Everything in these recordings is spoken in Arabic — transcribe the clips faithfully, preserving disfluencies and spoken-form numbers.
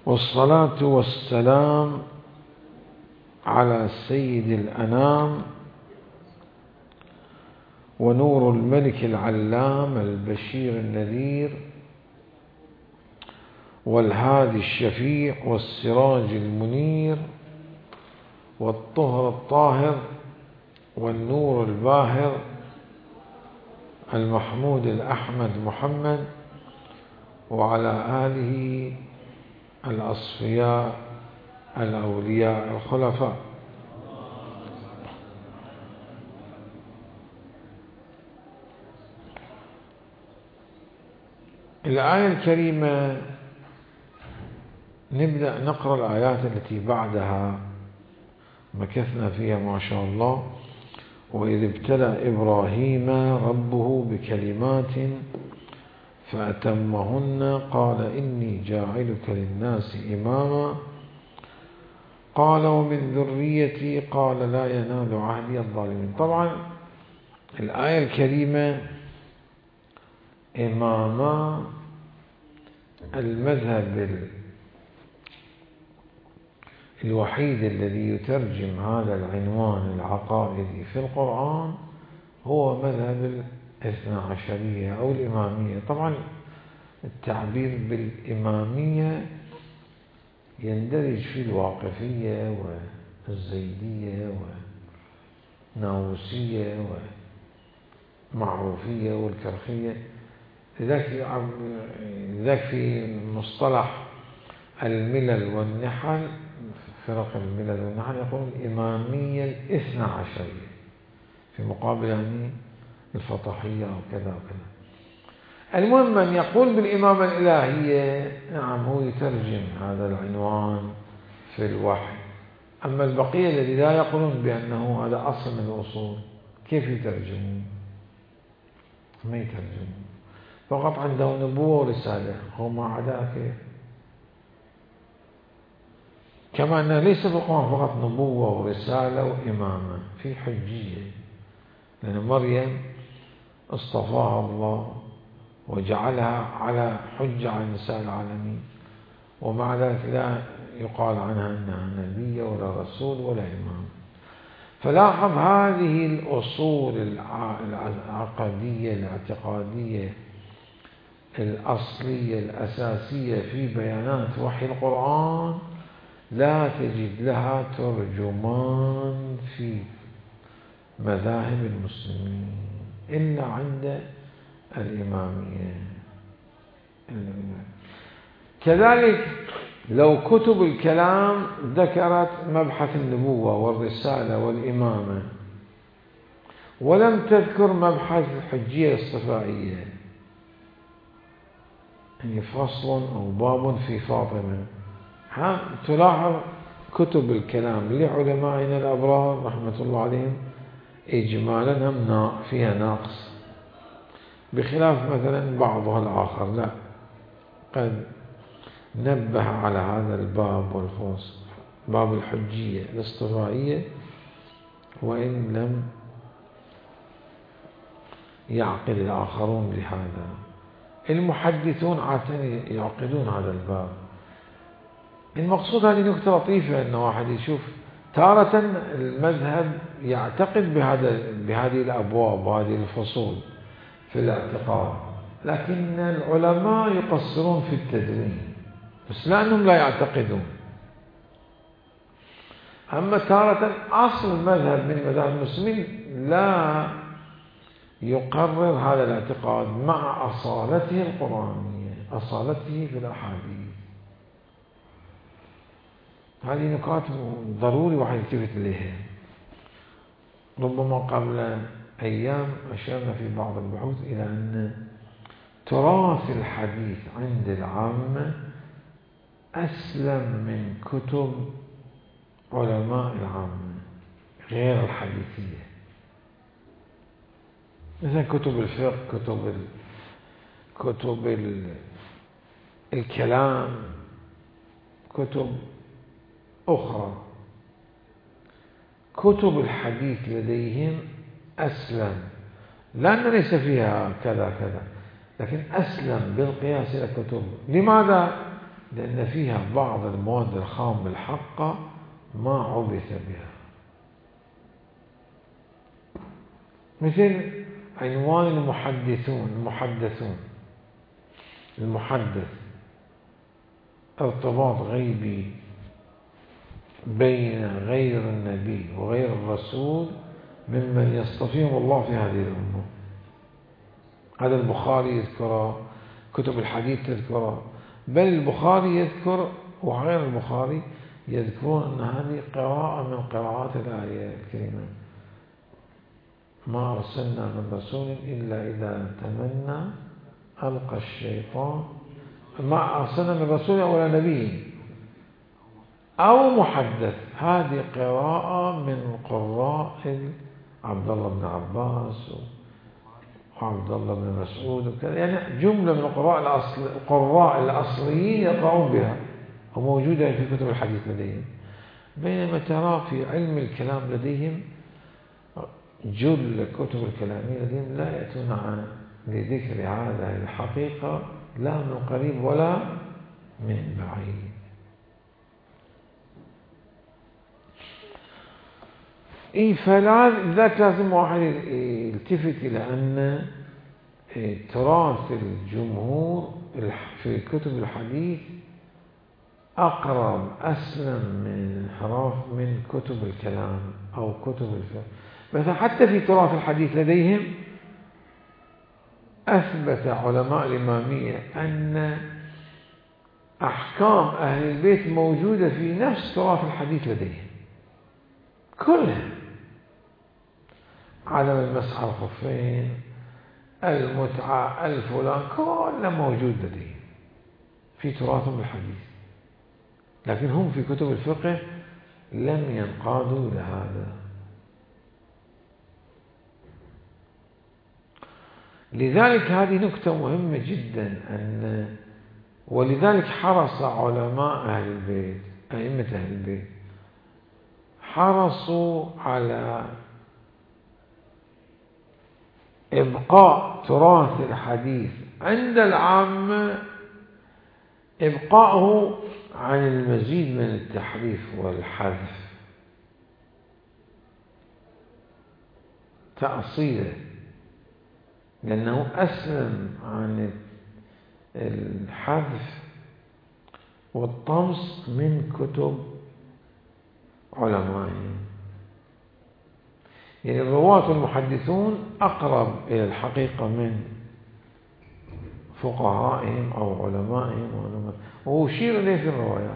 والصلاة والسلام على سيد الأنام ونور الملك العلام البشير النذير والهادي الشفيع والسراج المنير والطهر الطاهر والنور الباهر المحمود الأحمد محمد وعلى آله الأصفياء الأولياء الخلفاء. الآية الكريمة نبدأ نقرأ الآيات التي بعدها، مكثنا فيها ما شاء الله. وإذ ابتلى إبراهيم ربه بكلمات فأتمهن قال إني جاعلك للناس إماما قال ومن ذريتي قال لا ينال عهدي الظالمين. طبعا الآية الكريمة إماما المذهب الوحيد الذي يترجم هذا العنوان العقائدي في القرآن هو مذهب الاثنى عشرية أو الإمامية. طبعا التعبير بالإمامية يندرج في الواقفية والزيدية والناووسية والمعروفية والكرخية. لذلك في مصطلح الملل والنحل، فرق الملل والنحل، يقولون الإمامية الاثنى عشرية في مقابل يعني الفطحية أو كذا وكذا. المهم من يقول بالإمامة الإلهية نعم هو يترجم هذا العنوان في الوحي. أما البقية الذي لا يقولون بأنه هذا أصل من الأصول كيف يترجمون؟ ما يترجمون، فقط عنده نبوة ورسالة، هو ما عدا كيف. كما أنه ليس في القرآن فقط نبوة ورسالة وإمامة، في حجية، لأن مريم اصطفاها الله وجعلها على حجة على نساء العالمين، ومع ذلك لا يقال عنها أنها نبية ولا رسول ولا إمام. فلاحظ هذه الأصول العقدية الاعتقادية الأصلية الأساسية في بيانات وحي القرآن لا تجد لها ترجمان في مذاهب المسلمين إلا عند الإمامية. كذلك لو كتب الكلام ذكرت مبحث النبوة والرسالة والإمامة ولم تذكر مبحث الحجية الصفائية، يعني فصل أو باب في فاطمة، تلاحظ كتب الكلام لعلمائنا الأبرار رحمة الله عليهم إجمالا هم فيها ناقص، بخلاف مثلا بعضها الآخر لا، قد نبه على هذا الباب والفصل، باب الحجية الاصطفائية، وإن لم يعقد الآخرون بهذا. المحدثون عادة يعقدون هذا الباب. المقصود هذه نكتة لطيفة أن واحد يشوف تارة المذهب يعتقد بهذا بهذه الأبواب وهذه الفصول في الاعتقاد، لكن العلماء يقصرون في التدوين بس لأنهم لا يعتقدون. أما تارة أصل المذهب من مذاهب المسلمين لا يقرر هذا الاعتقاد مع أصالته القرآنية، أصالته في الأحاديث. هذه نقاط ضروري واحد يلتفت إليها. ربما قبل أيام أشرنا في بعض البحوث إلى أن تراث الحديث عند العامة أسلم من كتب علماء العامة غير الحديثية، مثل كتب الفقه، كتب ال... كتب ال... الكلام، كتب أخرى. كتب الحديث لديهم أسلم، لأن ليس فيها كذا كذا، لكن أسلم بالقياس إلى كتب. لماذا؟ لأن فيها بعض المواد الخام الحقة ما عبث بها، مثل عنوان المحدثون المحدثون المحدث ارتباط غيبي بين غير النبي وغير الرسول ممن يصطفيهم الله في هذه الأمة. هذا البخاري يذكره، كتب الحديث تذكره، بل البخاري يذكر وغير البخاري يذكرون أن هذه قراءة من قراءات الآية الكريمة: ما أرسلنا من رسول إلا إذا تمنى ألقى الشيطان. ما أرسلنا من رسول ولا نبي أو محدث، هذه قراءة من قراء عبد الله بن عباس وعبد الله بن مسعود وكذا، يعني جملة من القراء الأصل القراء الأصليين يقرؤون بها وموجودة في كتب الحديث لديهم. بينما ترى في علم الكلام لديهم جل كتب الكلامية لديهم لا يأتون عن لذكر هذه الحقيقة لا من قريب ولا من بعيد. إيه فلذلك لازم واحد يلتفت إلى أن تراث الجمهور في كتب الحديث أقرب أسلم من انحراف من كتب الكلام أو كتب الفقه. مثلا حتى في تراث الحديث لديهم أثبت علماء الإمامية أن أحكام أهل البيت موجودة في نفس تراث الحديث لديهم كلها: عدم المسح على الخفين، المتعة، الفلان، كله موجود لديهم في تراثهم الحديث، لكن هم في كتب الفقه لم ينقادوا لهذا. لذلك هذه نكتة مهمة جدا، أن ولذلك حرص علماء أهل البيت أئمة أهل البيت حرصوا على إبقاء تراث الحديث عند العامة، إبقاءه عن المزيد من التحريف والحذف تأصيله، لأنه أسلم عن الحذف والطمس من كتب علمائهم. يعني الرواة المحدثون أقرب إلى الحقيقة من فقهائهم أو علمائهم، وأشير إليه في الروايات،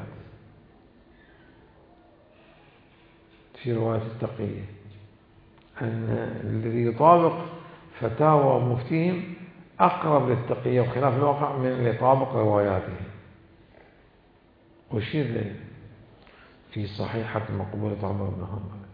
في رواية التقية، أن الذي يطابق فتاوى مفتيهم أقرب للتقية وخلاف الواقع من اللي يطابق رواياتهم، أشير إليه في صحيحة مقبولة عمر بن حنبل.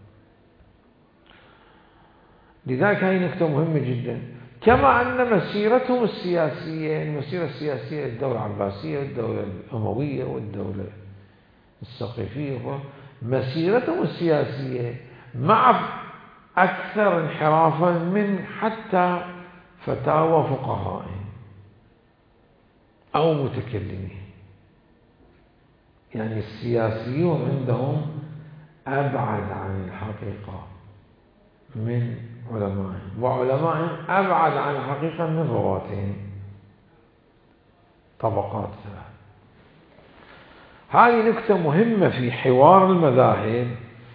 لذلك هذه نكتة مهمة جدا. كما أن مسيرتهم السياسية، المسيرة السياسية الدولة العباسية والدولة الأموية والدولة السقيفية، مسيرتهم السياسية مع أكثر انحرافا من حتى فتاوى فقهائهم أو متكلمين. يعني السياسيون عندهم أبعد عن الحقيقة من علمائهم، وعلمائهم أبعد عن الحقيقة من رواتهم، طبقات. هذه نكتة مهمة في حوار المذاهب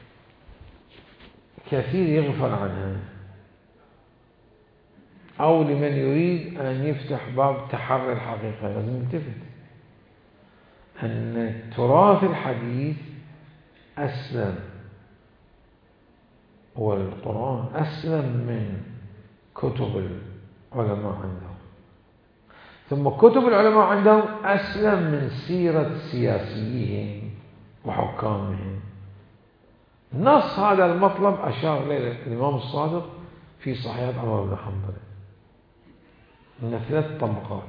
كثير يغفل عنها، أو لمن يريد أن يفتح باب تحري الحقيقة لازم يلتفت أن تراث الحديث أسلم والقرآن أسلم من كتب العلماء عندهم، ثم كتب العلماء عندهم أسلم من سيرة سياسيهم وحكامهم. نص هذا المطلب أشار إليه الإمام الصادق في صحيح عمر بن حنبل من ثلاث طبقات.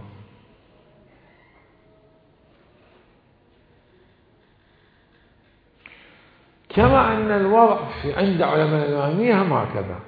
كما أن الوضع في عند علماء الإمامية هم هكذا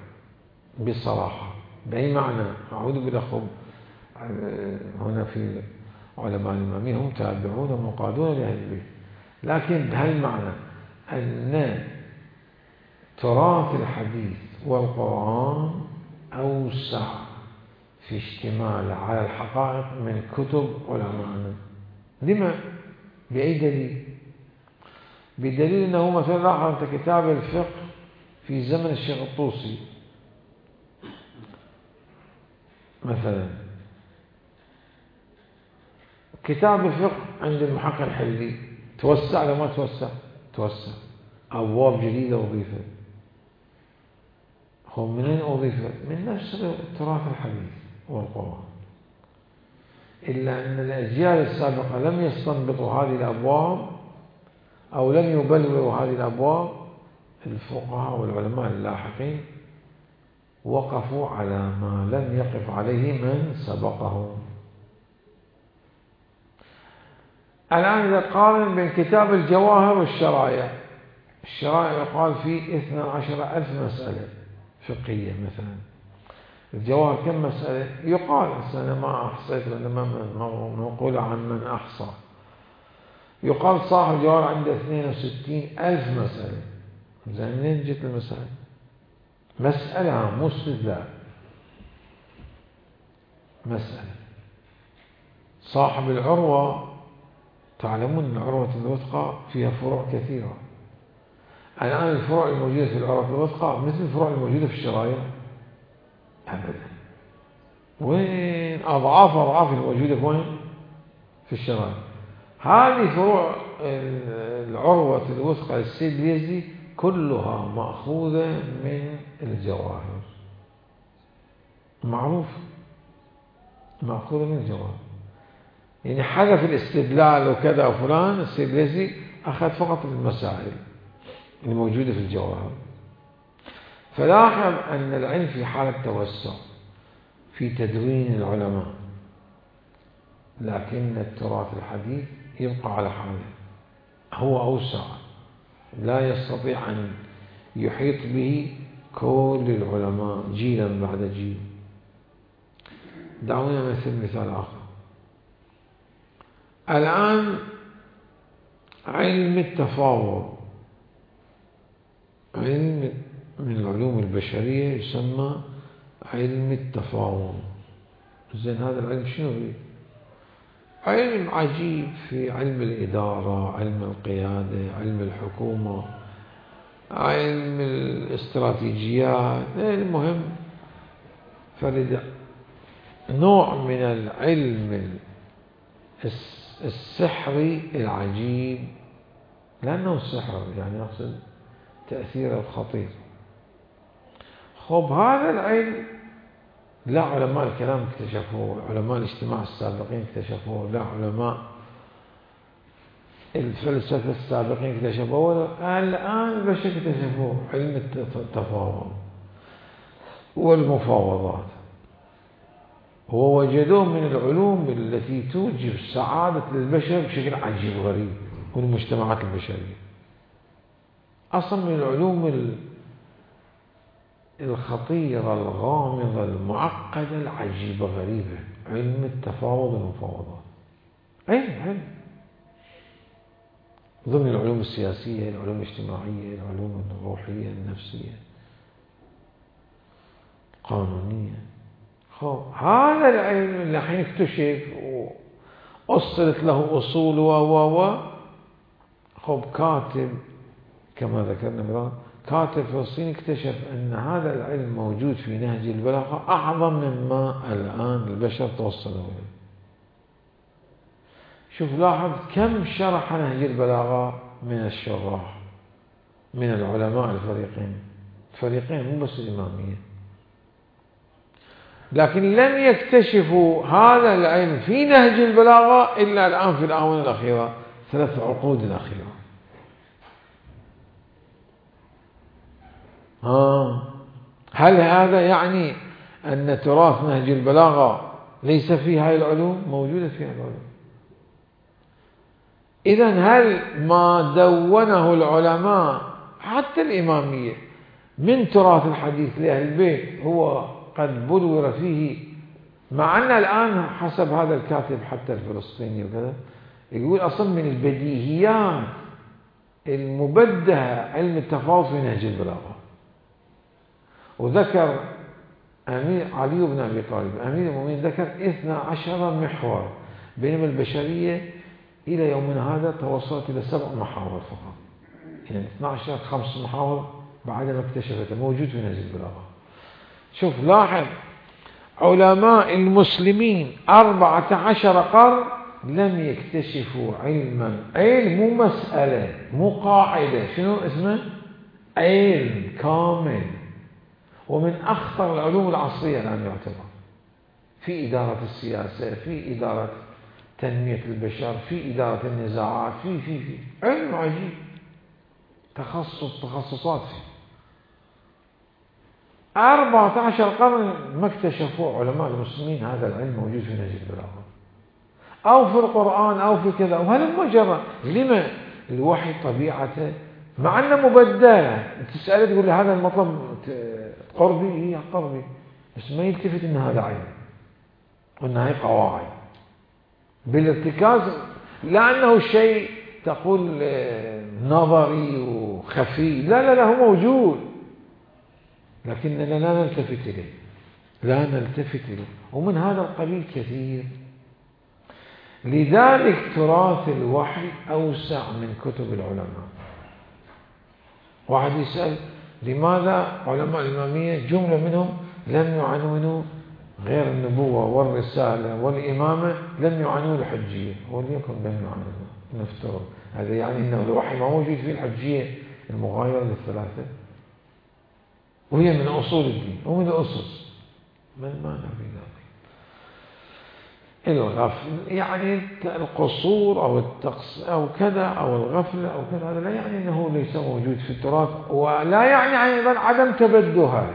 بصراحة، بأي معنى؟ أعود بالأخذ هنا في علماء الإمامية هم تابعون ومقادون لأهل البيت، لكن هل معنى أن تراث الحديث والقرآن أوسع في اشتمال على الحقائق من كتب علماءنا؟ لما؟ بأي دليل؟ بدليل أنه مثلا لاحظ أنت كتاب الفقه في زمن الشيخ الطوسي مثلا، كتاب الفقه عند المحقق الحلي توسع لو ما توسع؟ توسع، أبواب جديدة أضيفت. هو منين أضيفت؟ من نفس تراث الحديث والقرآن، إلا أن الأجيال السابقة لم يستنبطوا هذه الأبواب أو لم يبلوروا هذه الأبواب. الفقهاء والعلماء اللاحقين وقفوا على ما لم يقف عليه من سبقهم. الآن إذا قارن بين كتاب الجواهر والشرائع، الشرائع يقال فيه اثنا عشر ألف مسألة فقهية مثلا، الجواهر كم مسألة؟ يقال، أنا ما أحصيت لأنه منقول عن من أحصى، يقال صاحب الجواهر عنده اثنين وستين ألف مسألة. زين منين جت المسألة؟ مسألة مو استدلال، مسألة. صاحب العروة، تعلمون أن العروة الوثقى فيها فروع كثيرة. الآن الفروع الموجودة في العروة الوثقى مثل الفروع الموجودة في الشرائع؟ أبدا. وين أضعاف أضعاف الموجودة في وين؟ في الشرائع. هذه فروع العروة الوثقى للسيد اليزدي كلها مأخوذة من الجواهر، معروف، مأخوذة من الجواهر. يعني حذف الاستدلال وكذا وفلان، السيد اليزدي أخذ فقط المسائل الموجودة في الجواهر. فلاحظ أن العلم في حالة توسع في تدوين العلماء، لكن التراث الحديث يبقى على حاله، هو أوسع، لا يستطيع أن يحيط به كل العلماء جيلا بعد جيل. دعونا نمثل مثال آخر. الآن علم التفاوض، علم من العلوم البشرية يسمى علم التفاوض. زين هذا العلم شنو هو؟ علم عجيب في علم الإدارة، علم القيادة، علم الحكومة، علم الاستراتيجيات، المهم فرد نوع من العلم السحري العجيب، لأنه السحر يعني يقصد تأثير الخطير. خب هذا العلم لا علماء الكلام اكتشفوه، علماء الاجتماع السابقين اكتشفوه، لا علماء الفلسفة السابقين اكتشفوه، الآن البشر اكتشفوه، علم التفاوض والمفاوضات، ووجدوه من العلوم التي توجب سعادة للبشر بشكل عجيب غريب والمجتمعات البشرية. أصلا من العلوم الخطيرة الغامضة المعقدة العجيبة غريبة علم التفاوض والمفاوضات. علم علم ضمن العلوم السياسية، العلوم الاجتماعية، العلوم الروحية، النفسية، القانونية. خب هذا العلم اللي الحين اكتشف وأصلت له أصول و و و خب كاتب كما ذكرنا مرات، كاتب فلسطيني اكتشف أن هذا العلم موجود في نهج البلاغة أعظم مما الآن البشر توصلوا إليه. شوف لاحظ كم شرح نهج البلاغة من الشراح، من العلماء الفريقين، الفريقين مو بس الإمامية، لكن لم يكتشفوا هذا العلم في نهج البلاغة إلا الآن في الآونة الأخيرة، ثلاث عقود الأخيرة. ها هل هذا يعني أن تراث نهج البلاغة ليس فيه هاي العلوم؟ موجودة فيها العلوم. إذن هل ما دونه العلماء حتى الإمامية من تراث الحديث لأهل البيت هو قد بلور فيه مع أن الآن حسب هذا الكاتب حتى الفلسطيني وكذا يقول أصلا من البديهيات المبدهة علم التفاوض في نهج البلاغة. وذكر أمير علي بن أبي طالب أمير المؤمنين ذكر اثنا عشر محور، بينما البشرية إلى يومنا هذا توصلت إلى سبع محاور فقط. يعني اثنا عشر خمس محاور بعد ما اكتشفته موجود في نهج البلاغة. شوف لاحظ علماء المسلمين أربعة عشر قرن لم يكتشفوا علما، علم مو مسألة مو قاعدة، شنو اسمه؟ علم كامل، ومن أخطر العلوم العصرية الآن يعتبر في إدارة السياسة، في إدارة تنمية البشر، في إدارة النزاعات، في في في علم عجيب، تخصص تخصصات فيه. أربعة عشر قرن ما اكتشفوا علماء المسلمين هذا العلم موجود في نهج البلاغة أو في القرآن أو في كذا. وهل مجرد لما الوحي طبيعته مع أنه مبدل، تسأله تقول له هذا المطلب قربي، هي قربي، بس ما يلتفت إن هذا علم وإن هاي قواعد بالارتكاز، لأنه شيء تقول نظري وخفي، لا لا لا هو موجود لكننا لا نلتفت إليه، لا نلتفت إليه، ومن هذا القبيل كثير. لذلك تراث الوحي أوسع من كتب العلماء. واحد يسأل لماذا علماء الإمامية جملة منهم لم يعنونوا غير النبوة والرسالة والإمامة، لم يعنوا الحجية، وليكن لم يعنوا نفترض هذا يعني أنه الوحي ما موجود فيه الحجية المغايرة للثلاثة، وهي من أصول الدين ومن الأسس. ما المعنى في ذلك؟ الغفل يعني القصور أو التقص أو كذا أو الغفلة أو كذا، هذا لا يعني أنه ليس موجود في التراث، ولا يعني أيضا عدم تبدها،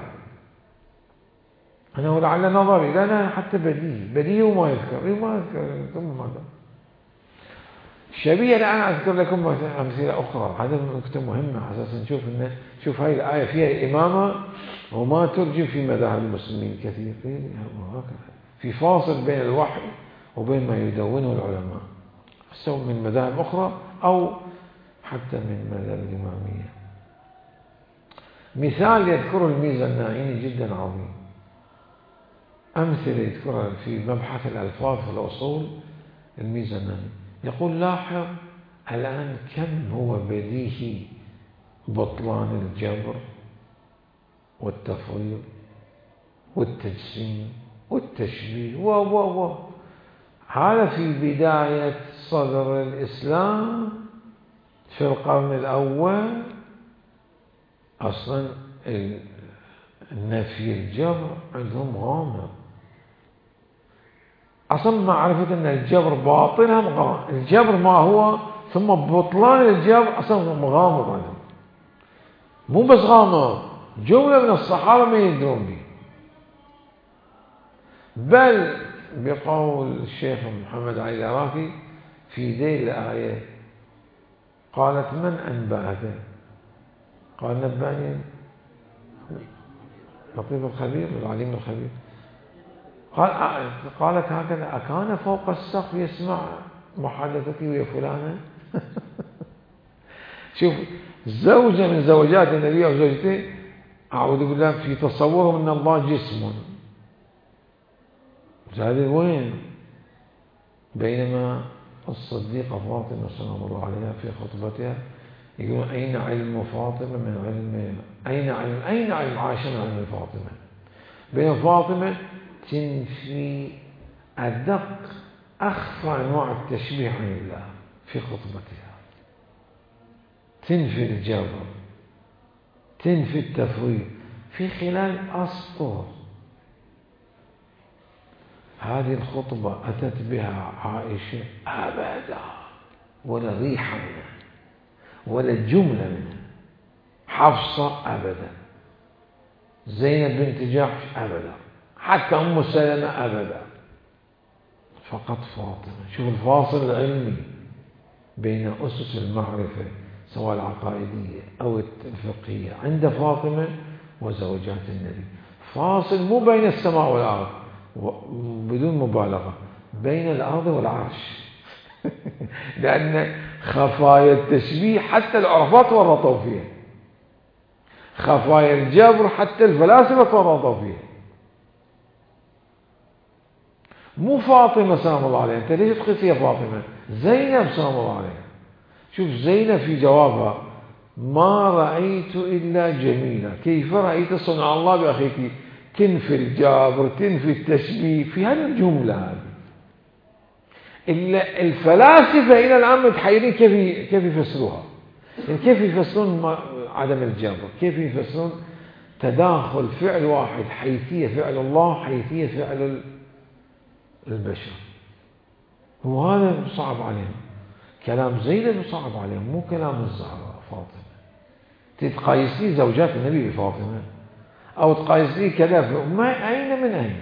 أنه لعل نظري، لا لا حتى بديهي بديهي وما يذكر ما يذكر ثم ماذا شبيه. الآن أذكر لكم أمثلة أخرى، هذا نكتة مهمة أساسا. نشوف إن شوف هاي الآية فيها إمامة وما ترجم في مذاهب المسلمين كثير، في فاصل بين الوحي وبين ما يدونه العلماء سواء من مذاهب أخرى أو حتى من مذاهب الإمامية. مثال يذكره الميزة الناعيني جدا عظيم، أمثلة يذكرها في مبحث الألفاظ في الأصول. الميزة الناعيني يقول لاحظ الآن كم هو بديهي بطلان الجبر والتفويض والتجسيم والتشبيه و و و هذا في بداية صدر الإسلام في القرن الأول. أصلا النفي الجبر عندهم غامض، أصلا معرفة أن الجبر باطل هم غامض، الجبر ما هو ثم بطلان الجبر أصلا غامض عنهم. مو بس غامض، جملة من الصحابة ما يدرون به، بل بقول الشيخ محمد علي العراقي في ذيل الآية قالت من أنبأك؟ قال نبأني لطيف الخبير العليم الخبير. قال قالت هكذا أكان فوق السقف يسمع محادثتي ويا فلانة؟ شوف زوجة من زوجات النبي أو زوجته أعوذ بالله في تصورهم أن الله جسم، هذا وين؟ بينما الصديقة فاطمة سلام الله عليها في خطبتها يقول أين علم فاطمة من علم أين علم أين علم عائشة من علم فاطمة؟ بين فاطمة تنفي أدق أخفى أنواع التشبيه عن الله في خطبتها، تنفي الجبر، تنفي التفويض في خلال أسطر. هذه الخطبة أتت بها عائشة أبدا، ولا ريحة منها ولا جملة منها. حفصة أبدا، زينب بنت جحش أبدا، حتى أم سلمة أبدا، فقط فاطمة. شوف الفاصل العلمي بين أسس المعرفة سواء العقائدية أو الفقهية عند فاطمة وزوجات النبي، فاصل مو بين السماء والأرض، بدون مبالغة بين الأرض والعرش لأن خفايا التشبيه حتى العرفات ورطوا فيها، خفايا الجبر حتى الفلاسفة ورطوا فيها. مو فاطمة سلام الله عليها، أنت ليش تقيسيها فاطمة؟ زينب سلام الله عليها. شوف زينب في جوابها ما رأيت إلا جميلة، كيف رأيت صنع الله بأخيك؟ تنفي الجابر تنفي التشبيه في هذه الجملة هذه. إلا الفلاسفة إلى الآن متحيرين كيف كيف يفسروها، يعني كيف يفسرون عدم الجابر، كيف يفسرون تداخل فعل واحد، حيثية فعل الله حيثية فعل البشر. وهذا صعب عليهم، كلام زينب صعب عليهم، مو كلام الزهراء فاطمة. تتقايسي زوجات النبي بفاطمة أو تقايسي كذا، ما أين من أين؟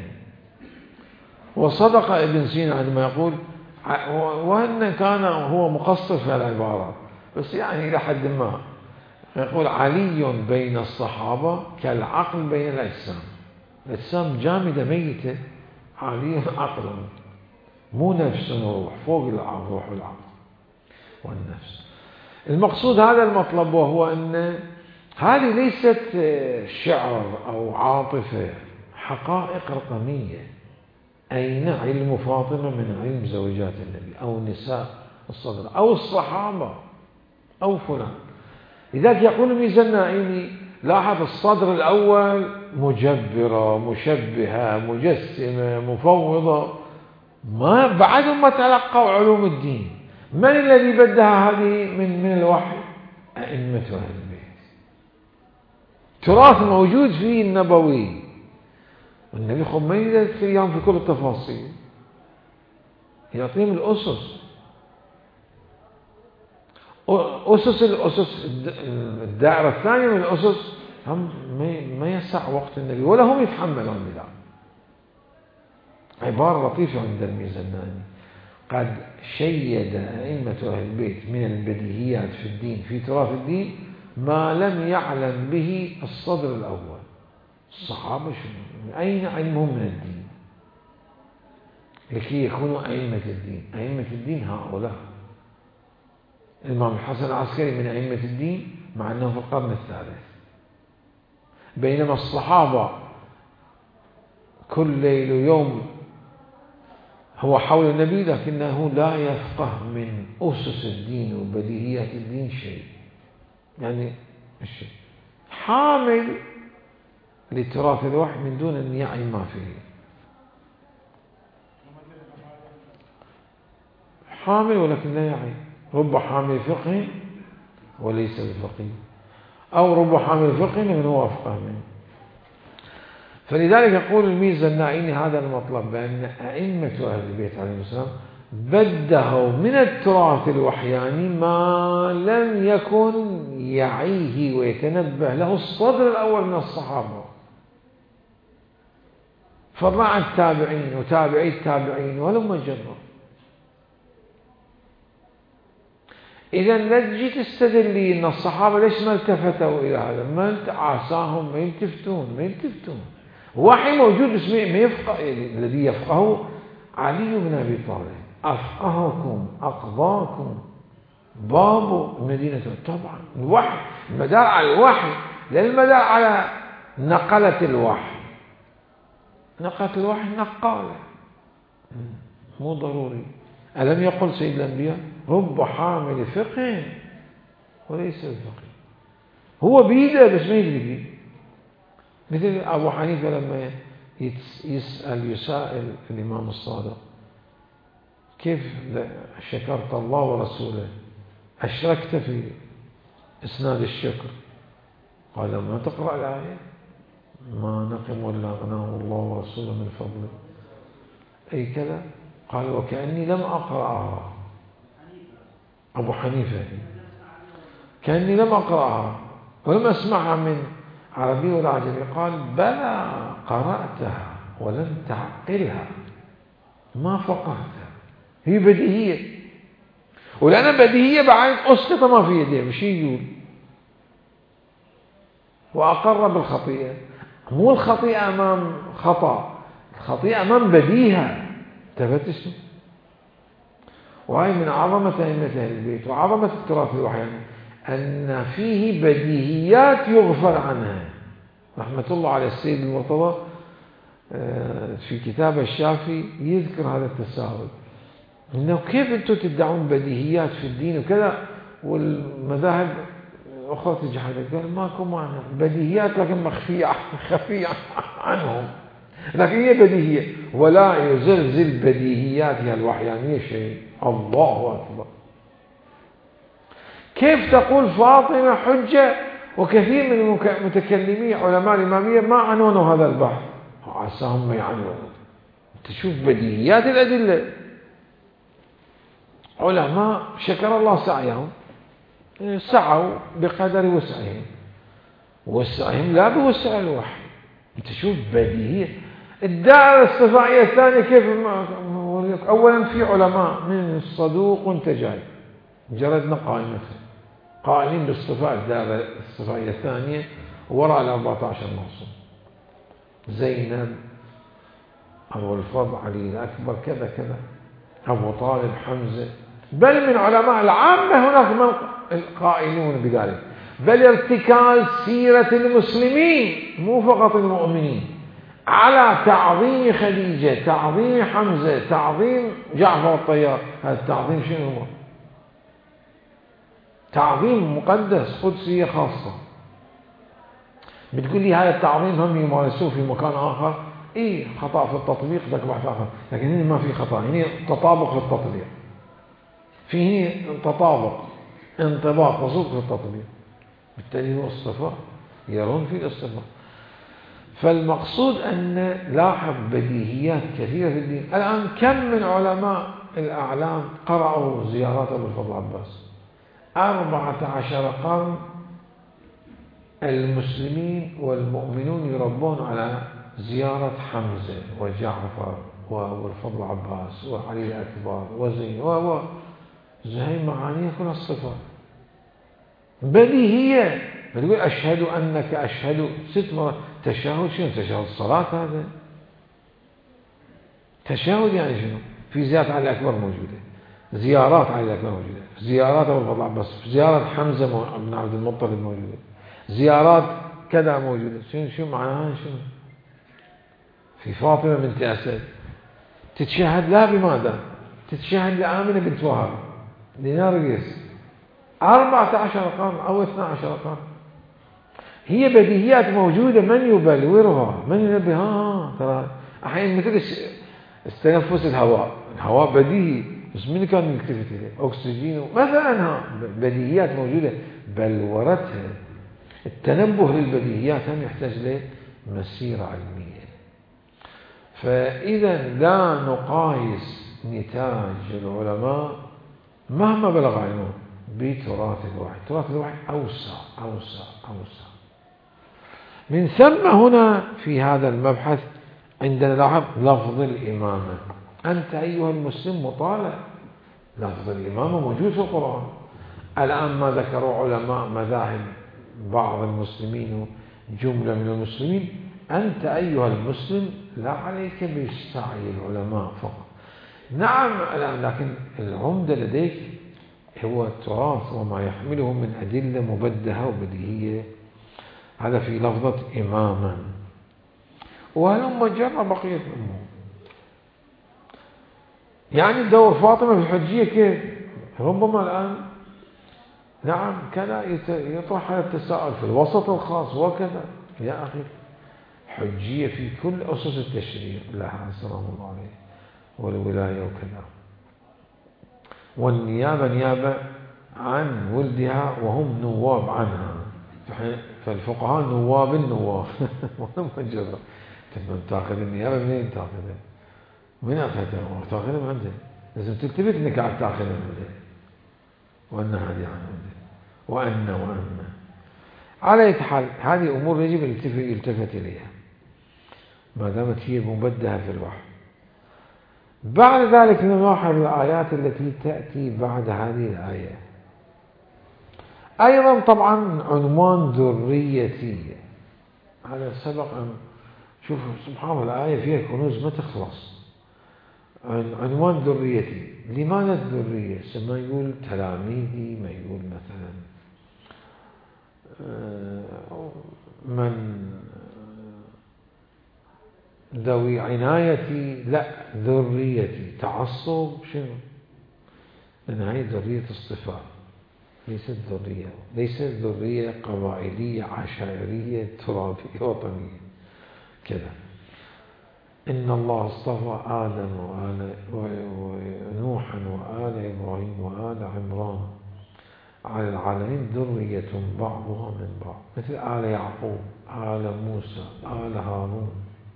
وصدق ابن سينا عندما يقول وأن كان هو مقصر في العبارة، بس يعني إلى حد ما يقول علي بين الصحابة كالعقل بين الأجسام. الأجسام جامدة ميتة، علي عقل مو نفس وروح، فوق الروح والعقل والنفس. المقصود هذا المطلب، وهو أن هذه ليست شعر أو عاطفة، حقائق رقمية. أين علم فاطمة من علم زوجات النبي أو نساء الصدر أو الصحابة أو فلان؟ لذلك يقول الميزان النائمي لاحظ الصدر الأول مجبرة مشبهة مجسمة مفوضة، ما بعدهم ما تلقوا علوم الدين. من الذي بدها هذه من من الوحي؟ أئمة أهل البيت. تراث موجود فيه النبوي، والنبي خب ما يدرس فيهم في كل التفاصيل، يعطيهم الأسس. أسس الأسس الدائرة الثانية من الأسس هم ما يسع وقت النبي ولا هم يتحملون بذلك. عبارة لطيفة عند الميزان النائمي، قد شيد أئمة أهل البيت من البديهيات في الدين في تراث الدين ما لم يعلم به الصدر الأول. الصحابة شنو؟ أين علمهم من الدين لكي يكونوا أئمة الدين؟ أئمة الدين هؤلاء. الإمام الحسن العسكري من أئمة الدين مع أنه في القرن الثالث، بينما الصحابة كل ليل ويوم هو حول النبي، لكنه لا يفقه من أسس الدين وبديهيات الدين شيء، يعني الشيء حامل لتراث الوحي من دون أن يعي ما فيه، حامل ولكن لا يعي. رب حامل فقه وليس بفقيه، أو رب حامل فقه من هو أفقه منه. فلذلك يقول الميزان النائمي هذا المطلب، بأن أئمة أهل البيت عليهم السلام بدهوا من التراث الوحياني ما لم يكن يعيه ويتنبه له الصدر الأول من الصحابة، فضلا عن التابعين وتابعي التابعين ولما جروا. إذا لا تجي تستدلي أن الصحابة ليش ما التفتوا إلى هذا، ما عساهم ما يلتفتون ما يلتفتون وحي موجود بس ما يفقه. الذي يفقهه علي بن أبي طالب، أفقهكم أقضاكم باب المدينة. طبعا الوحي المدار على الوحي لا المدار على نقلة الوحي. نقلة الوحي نقالة مو ضروري. ألم يقل سيد الأنبياء رب حامل فقه وليس بفقه؟ هو بيده بس ما يدري فيه. مثل أبو حنيفة لما يسأل يسائل الإمام الصادق كيف شكرت الله ورسوله، أشركت في إسناد الشكر؟ قال ما تقرأ الآية ما نقم ولا أغناه الله ورسوله من فضله أي كذا. قال وكأني لم أقرأها. أبو حنيفة كأني لم أقرأها ولم أسمعها من عربي ولا عجمي. قال بلى قرأتها ولم تعقلها ما فقهتها، هي بديهية، ولأن بديهية بعد أسقط ما في يديه بشي يقول وأقر بالخطيئة. مو الخطيئة أمام خطأ، الخطيئة من بديها تفتش. وهي من عظمة أئمة أهل البيت وعظمة التراث الوحياني أن فيه بديهيات يغفل عنها. رحمة الله على السيد المرتضى في كتاب الشافي يذكر هذا التساؤل، إنه كيف أنتم تدعون بديهيات في الدين وكذا والمذاهب الأخرى تجحدها؟ قال ماكو معنى، بديهيات لكن مخفية خفية عنهم، لكن هي بديهية ولا يزلزل بديهياتها الوحيانية شيء. الله أكبر. كيف تقول فاطمة حجة وكثير من متكلمي علماء الإمامية ما عنونوا هذا البحث، عساهم ما يعنون. تشوف بديهيات الأدلة. علماء شكر الله سعيهم، سعوا بقدر وسعهم، وسعهم لا بوسع الوحي. تشوف بديهية. الدائرة الاصطفائية الثانية كيف؟ أولا في علماء من الصدوق وانت جاي جردنا قائمته قائلين باصطفاء الدائرة الاصطفائية الثانية وراء الأربعة عشر معصوم، زينب، أبو الفضل، علي الأكبر، كذا كذا، أبو طالب، حمزة، بل من علماء العامة هناك من القائلون بذلك، بل ارتكاز سيرة المسلمين مو فقط المؤمنين على تعظيم خديجة، تعظيم حمزة، تعظيم جعفر الطيار. هذا التعظيم شنو هو؟ تعظيم مقدس قدسية خاصة. بتقول لي هذا التعظيم هم يمارسوه في مكان آخر، إيه خطأ في التطبيق ذاك بحث آخر، لكن هنا ما في خطأ، هنا تطابق في التطبيق، في هنا تطابق انطباق وصدق في التطبيق، بالتالي هو الصفاء، يرون في الاصطفاء. فالمقصود أن لاحظ بديهيات كثيرة في الدين. الآن كم من علماء الأعلام قرأوا زيارات أبو الفضل عباس؟ أربعة عشر قرن المسلمين والمؤمنون يربون على زيارة حمزة وجعفر وأبو الفضل عباس وعلي الأكبر وزين و زين معانيها كلها الصفات بديهية. بتقول أشهد أنك أشهد ست مرات. تشهد شنو؟ تشهد الصلاة. هذا تشهد يعني شنو؟ في زيارة علي الأكبر موجودة، زيارات علي الأكبر موجودة، زيارات أبو الفضل عباس، زيارة حمزة بن عبد المطلب موجودة، زيارات كذا موجودة. شنو شو معناها؟ شنو؟ في فاطمة بنت أسد تتشهد لا بماذا؟ تتشهد لآمنة بنت وهب لنرجس. أربعة عشر قرن أو اثنى عشر قرن. هي بديهيات موجودة، من يبلورها؟ من ينبهها؟ ترى أحيانا مثل التنفس، الهواء، الهواء بديهي، بس من كان يلتفت إليه؟ أكسجين مثلا، بديهيات موجودة بلورتها. التنبه للبديهيات هم يحتاج لمسيرة علمية. فإذا لا نقايس نتاج العلماء مهما بلغ علمهم بتراث الوحي. تراث الوحي أوسع أوسع أوسع. من ثم هنا في هذا المبحث عندنا لاحظ لفظ الإمامة. أنت أيها المسلم مطالب. لفظ الإمامة موجود في القرآن. الآن ما ذكروا علماء مذاهب بعض المسلمين جملة من المسلمين، أنت أيها المسلم لا عليك بالسعي العلماء فقط. نعم الآن، لكن العمدة لديك هو التراث وما يحمله من أدلة مبدهة وبديهية. هذا في لفظة إماما. وهلما جرى بقية الأمور. يعني دور فاطمة في الحجية كيف؟ ربما الآن نعم كان يطرح هذا التساؤل في الوسط الخاص وكذا. يا أخي حجية في كل أسس التشريع لها سلام الله عليه، والولاية وكذا، والنيابة نيابة عن ولدها وهم نواب عنها. فالفقهاء نواب النواب. وهم جرى. تبقى تاخذ النيابة منين تاخذها؟ من أخذها؟ تاخذها من عنده. لازم تلتفت انك عم تاخذها من عنده. وأن هذه عن عنده. وأن وأن. على أي حال هذه أمور يجب أن يلتفت إليها ما دامت هي مبدهة في الوحي. بعد ذلك نلاحظ الآيات التي تأتي بعد هذه الآية. أيضا طبعا عنوان ذريتي، هذا سبق أن شوف سبحان الله الآية فيها كنوز ما تخلص. عنوان ذريتي، لماذا الذرية؟ ما يقول تلاميذي، ما يقول مثلا من ذوي عنايتي، لا ذريتي. تعصب شنو؟ لأن هي ذرية اصطفاء، ليست ذرية ليست ذرية قبائلية عشائرية ترابية وطنية كذا. إن الله اصطفى آدم وآل ونوحا وآل إبراهيم وآل عمران على العالمين ذرية بعضها من بعض، مثل آل يعقوب، آل موسى، آل هارون،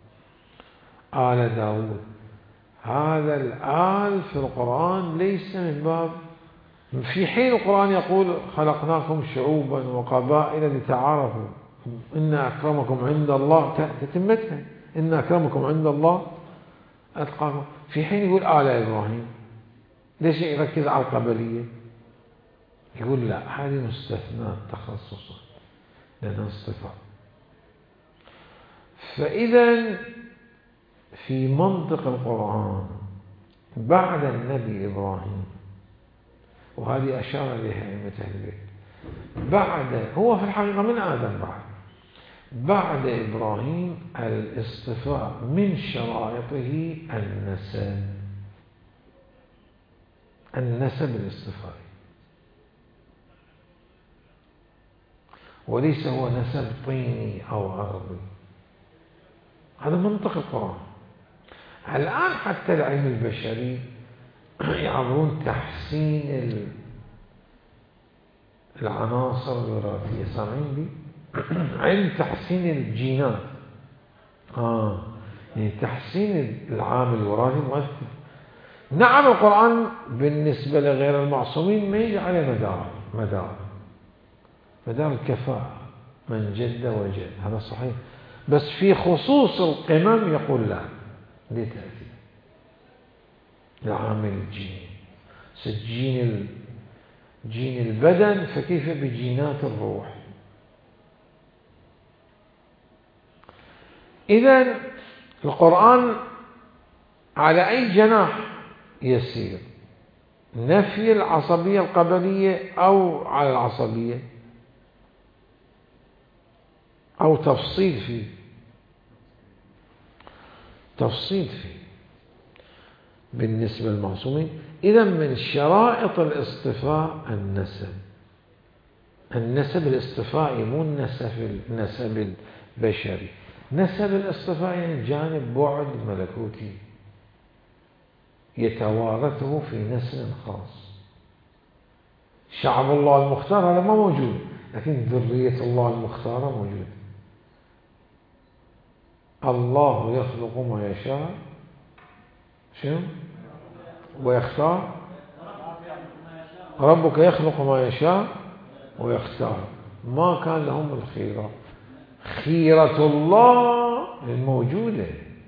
آل داود. هذا الآل في القرآن ليس من باب، في حين القرآن يقول خلقناكم شعوبا وقبائل لتعارفوا إن أكرمكم عند الله، تتمتها إن أكرمكم عند الله أتقاكم، في حين يقول آل إبراهيم. ليش يركز على القبلية؟ يقول لا، هذه مستثناء تخصصا لأنها اصطفاء. فإذا في منطق القرآن بعد النبي إبراهيم، وهذه أشار إليها أئمة أهل البيت، بعد هو في الحقيقة من آدم، بعد بعد إبراهيم الاصطفاء من شرائطه النسب، النسب الاصطفائي، وليس هو نسب طيني أو أرضي. هذا منطق القرآن. الآن حتى العلم البشري يعبرون تحسين العناصر الوراثية، سامعين بي؟ علم تحسين الجينات، آه يعني تحسين العامل الوراثي مؤثر. نعم القرآن بالنسبة لغير المعصومين ما يجي عليه مدار مدار مدار الكفاءة، من جد وجد، هذا صحيح. بس في خصوص القمم يقول لا، ليه تأثير العامل الجيني، سجين جين البدن، فكيف بجينات الروح؟ إذن القرآن على أي جناح يسير؟ نفي العصبية القبلية أو على العصبية أو تفصيل فيه؟ تفصيل فيه بالنسبة للمعصومين. إذا من شرائط الاصطفاء النسب، النسب الاصطفائي مو النسب النسب البشري. نسب الاصطفاء يعني جانب بعد ملكوتي يتوارثه في نسل خاص. شعب الله المختار هذا ما موجود، لكن ذرية الله المختارة موجودة. الله يخلق ما يشاء شنو ويختار، ربك يخلق ما يشاء ويختار، ما كان لهم الخيرة. خيرة الله الموجودة،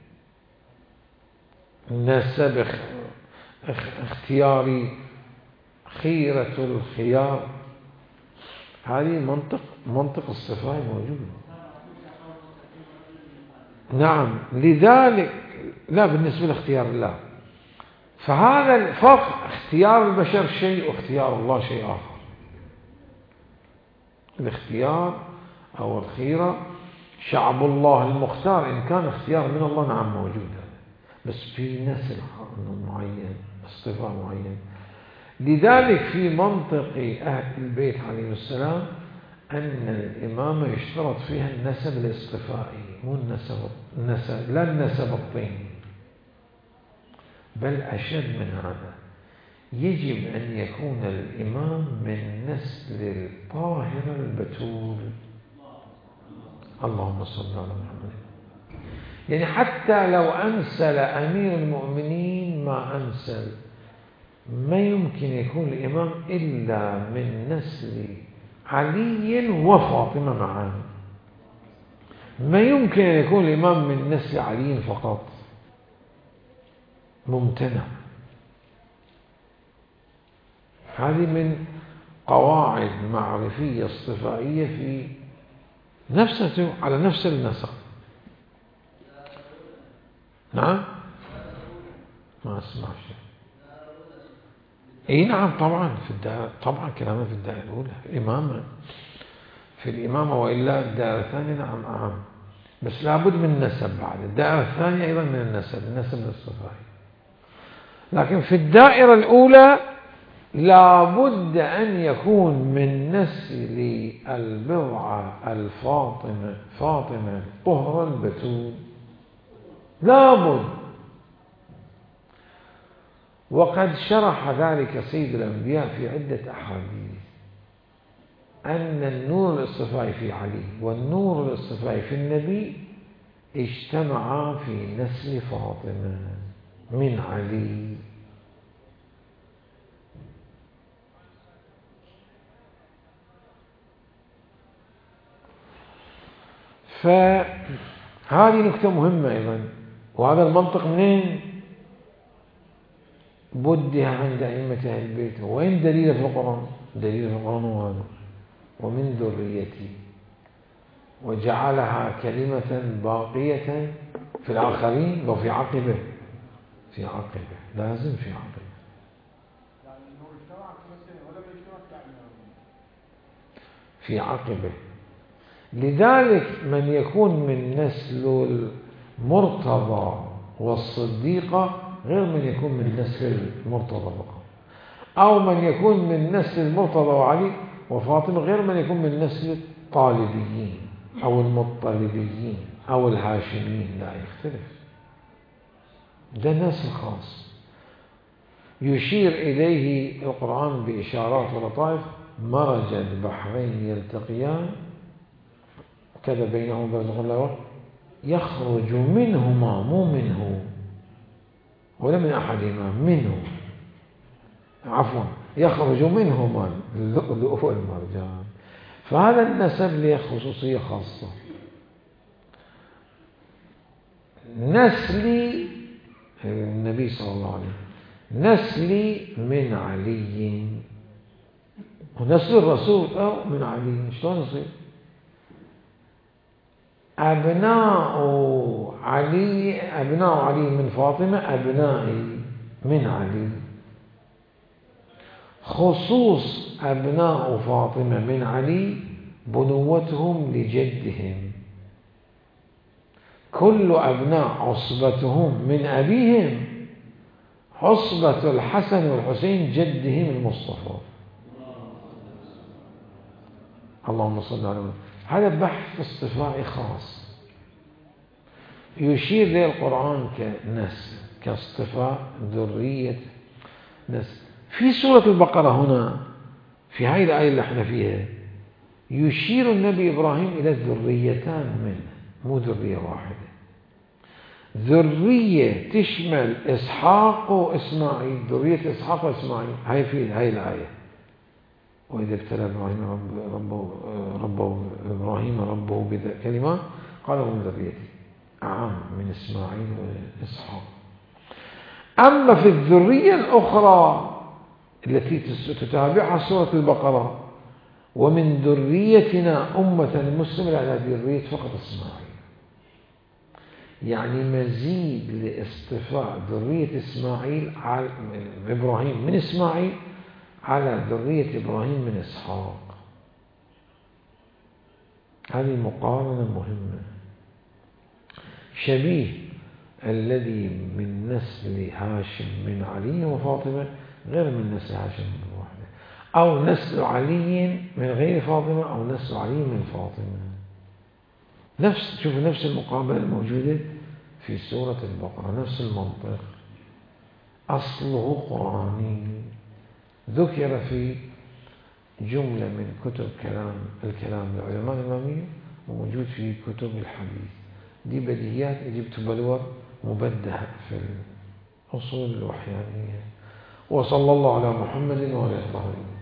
نسب اختياري، خيرة الخيار، هذه منطق منطق الصفات موجود. نعم، لذلك لا بالنسبة لاختيار الله، فهذا الفرق، اختيار البشر شيء واختيار الله شيء آخر. الاختيار أو الخيرة شعب الله المختار، إن كان اختيار من الله نعم موجود، بس في نسل معين، اصطفاء معين. لذلك في منطق أهل البيت عليه السلام أن الإمامة يشترط فيها النسب الاصطفائي، مو النسب النسب لا النسب الطيني، بل أشد من هذا، يجب أن يكون الإمام من نسل الطاهر البتول. اللهم صل على محمد. يعني حتى لو أنسل أمير المؤمنين ما أنسل، ما يمكن يكون الإمام إلا من نسل علي وفاطمة معا، ما يمكن أن يكون الإمام من نسل علي فقط، ممتنع. هذه من قواعد معرفية اصطفائية في نفسه على نفس النسق. نعم ما أسمع شيء. اي نعم طبعا في الدائرة، طبعا كلامه في الدائرة الأولى الإمامة، في الإمامة، وإلا الدائرة الثانية نعم أعم، بس لابد من النسب بعد. الدائرة الثانية أيضا من النسب، النسب للصفاء. لكن في الدائرة الأولى لابد أن يكون من نسل البضعة الفاطمة فاطمة طهر البتول، لابد. وقد شرح ذلك سيد الأنبياء في عدة أحاديث أن النور الاصطفائي في علي والنور الاصطفائي في النبي اجتمعا في نسل فاطمة من علي. فهذه نكتة مهمة أيضا. وهذا المنطق منين بدها عند أئمة أهل البيت؟ وين دليل في القرآن؟ دليل في القرآن وهذا ومن ذريتي، وجعلها كلمة باقية في الآخرين وفي عقبه، في عقبه لازم في عقبه. في عقبه. لذلك من يكون من نسل المرتضى والصديقة غير من يكون من نسل المرتضى فقط، أو من يكون من نسل المرتضى وعلي وفاطمة غير من يكون من نسل الطالبيين أو المطلبيين أو الهاشميين، لا يختلف. ده نسل خاص يشير إليه القرآن بإشارات ولطائف. مرج البحرين يلتقيان كذا بينهما برزخ الله يخرج منهما، مو منه ولا من أحدهما، منه، عفوا يخرج منهما اللؤلؤ والمرجان. فهذا النسب له خصوصية خاصة. نسلي النبي صلى الله عليه وسلم، نسلي من علي، ونسل الرسول أو من علي. شلون يصير؟ أبناء علي أبناء علي من فاطمة أبنائي من علي، خصوص أبناء فاطمة من علي بنوتهم لجدهم، كل أبناء عصبتهم من أبيهم عصبة الحسن والحسين جدهم المصطفى. اللهم صل على محمد. هذا بحث اصطفائي خاص يشير له القرآن كنسل، كاصطفاء ذرية نسل. في سورة البقرة هنا في هذه الآية اللي احنا فيها يشير النبي إبراهيم إلى الذريتان منه، مو ذرية واحدة، ذرية تشمل إسحاق وإسماعيل، ذرية إسحاق وإسماعيل. هاي في هاي الآية. وإذا ابتلى إبراهيم ربه ربه إبراهيم ربه بكلمات قال من ذريتي، أعم من إسماعيل وإسحاق. أما في الذرية الأخرى التي تتابعها سورة البقرة ومن ذريتنا أمة مسلمة، على ذرية فقط إسماعيل، يعني مزيد لاصطفاء ذرية إسماعيل على إبراهيم من إسماعيل على ذرية إبراهيم من إسحاق. هذه مقارنة مهمة. شبيه الذي من نسل هاشم من علي وفاطمة غير من نسل هاشم من واحدة، أو نسل علي من غير فاطمة، أو نسل علي من فاطمة. نفس شوف نفس المقابلة الموجودة في سورة البقرة، نفس المنطق، أصله قرآني، ذكر في جملة من كتب كلام الكلام للعلماء الإمامية، وموجود في كتب الحديث. دي بديهيات يجب تبلور مبدهة في الأصول الوحيانية. وصلى الله على محمد وعلى آله.